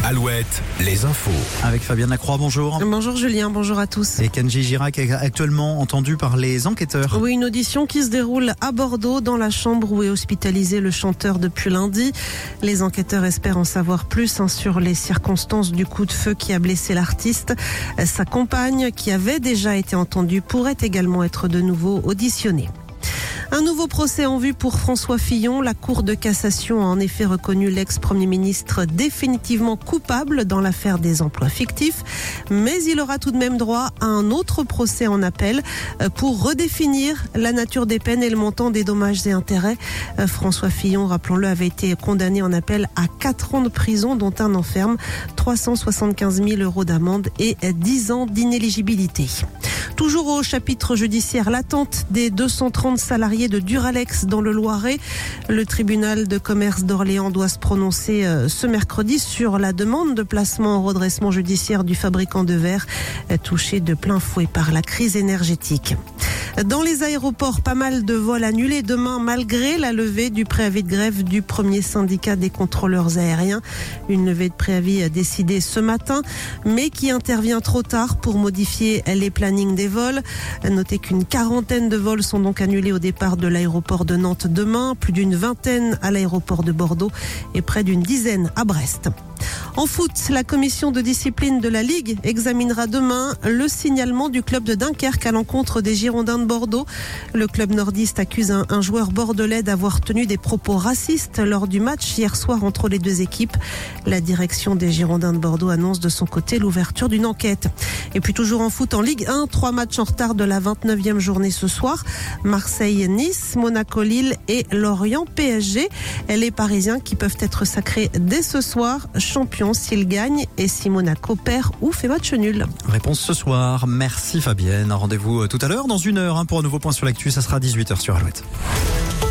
Alouette, les infos. Avec Fabienne Lacroix, bonjour. Bonjour Julien, bonjour à tous. Et Kenji Girac est actuellement entendu par les enquêteurs. Oui, une audition qui se déroule à Bordeaux, dans la chambre où est hospitalisé le chanteur depuis lundi. Les enquêteurs espèrent en savoir plus sur les circonstances du coup de feu qui a blessé l'artiste. Sa compagne, qui avait déjà été entendue, pourrait également être de nouveau auditionnée. Un nouveau procès en vue pour François Fillon. La Cour de cassation a en effet reconnu l'ex-premier ministre définitivement coupable dans l'affaire des emplois fictifs. Mais il aura tout de même droit à un autre procès en appel pour redéfinir la nature des peines et le montant des dommages et intérêts. François Fillon, rappelons-le, avait été condamné en appel à 4 ans de prison, dont un an ferme, 375 000 € d'amende et 10 ans d'inéligibilité. Toujours au chapitre judiciaire, l'attente des 230 salariés de Duralex dans le Loiret. Le tribunal de commerce d'Orléans doit se prononcer ce mercredi sur la demande de placement en redressement judiciaire du fabricant de verre touché de plein fouet par la crise énergétique. Dans les aéroports, pas mal de vols annulés demain malgré la levée du préavis de grève du premier syndicat des contrôleurs aériens. Une levée de préavis décidée ce matin, mais qui intervient trop tard pour modifier les plannings des vols. Notez qu'une quarantaine de vols sont donc annulés au départ de l'aéroport de Nantes demain, plus d'une vingtaine à l'aéroport de Bordeaux et près d'une dizaine à Brest. En foot, la commission de discipline de la Ligue examinera demain le signalement du club de Dunkerque à l'encontre des Girondins de Bordeaux. Le club nordiste accuse un joueur bordelais d'avoir tenu des propos racistes lors du match hier soir entre les deux équipes. La direction des Girondins de Bordeaux annonce de son côté l'ouverture d'une enquête. Et puis toujours en foot en Ligue 1, 3 matchs en retard de la 29e journée ce soir. Marseille-Nice, Monaco-Lille et Lorient-PSG. Les Parisiens qui peuvent être sacrés dès ce soir champions s'ils gagnent et si Monaco perd ou fait match nul. Réponse ce soir. Merci Fabienne. Rendez-vous tout à l'heure dans 1 heure pour un nouveau point sur l'actu. Ça sera 18h sur Alouette.